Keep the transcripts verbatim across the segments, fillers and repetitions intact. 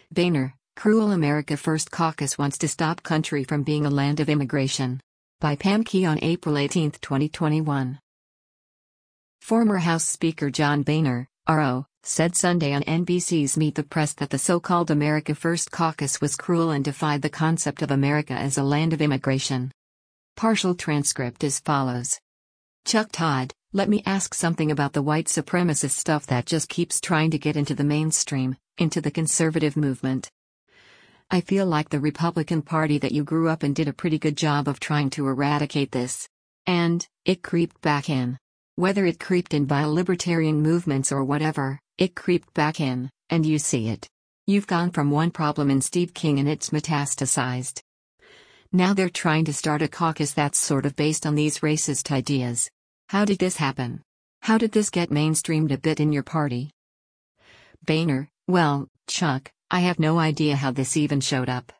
Boehner, Cruel America First Caucus wants to stop country from being a land of immigration. By Pam Key on April eighteenth, twenty twenty-one. Former House Speaker John Boehner, R O, said Sunday on N B C's Meet the Press that the so-called America First Caucus was cruel and defied the concept of America as a land of immigration. Partial transcript as follows. Chuck Todd, let me ask something about the white supremacist stuff that just keeps trying to get into the mainstream, into the conservative movement. I feel like the Republican Party that you grew up in did a pretty good job of trying to eradicate this. And, it creeped back in. Whether it creeped in via libertarian movements or whatever, it creeped back in, and you see it. You've gone from one problem in Steve King and it's metastasized. Now they're trying to start a caucus that's sort of based on these racist ideas. How did this happen? How did this get mainstreamed a bit in your party? Boehner, well, Chuck, I have no idea how this even showed up.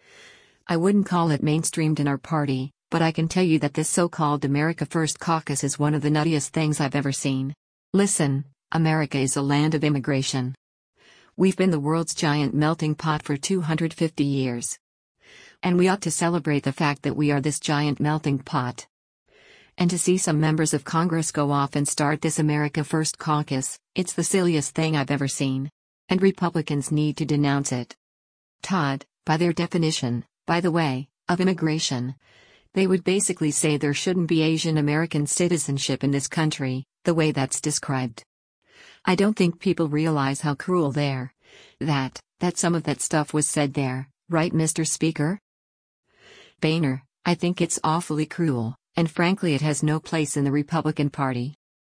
I wouldn't call it mainstreamed in our party, but I can tell you that this so-called America First Caucus is one of the nuttiest things I've ever seen. Listen, America is a land of immigration. We've been the world's giant melting pot for two hundred fifty years. And we ought to celebrate the fact that we are this giant melting pot. And to see some members of Congress go off and start this America First Caucus, it's the silliest thing I've ever seen. And Republicans need to denounce it. Todd, by their definition, by the way, of immigration, they would basically say there shouldn't be Asian American citizenship in this country, the way that's described. I don't think people realize how cruel they're. That, that some of that stuff was said there, right, Mister Speaker? Boehner, I think it's awfully cruel, and frankly it has no place in the Republican Party.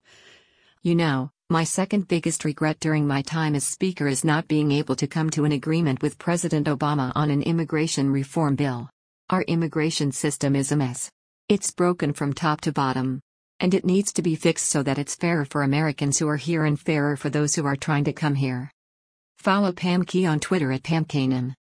You know, my second biggest regret during my time as Speaker is not being able to come to an agreement with President Obama on an immigration reform bill. Our immigration system is a mess. It's broken from top to bottom. And it needs to be fixed so that it's fairer for Americans who are here and fairer for those who are trying to come here. Follow Pam Key on Twitter at Pam Kanan.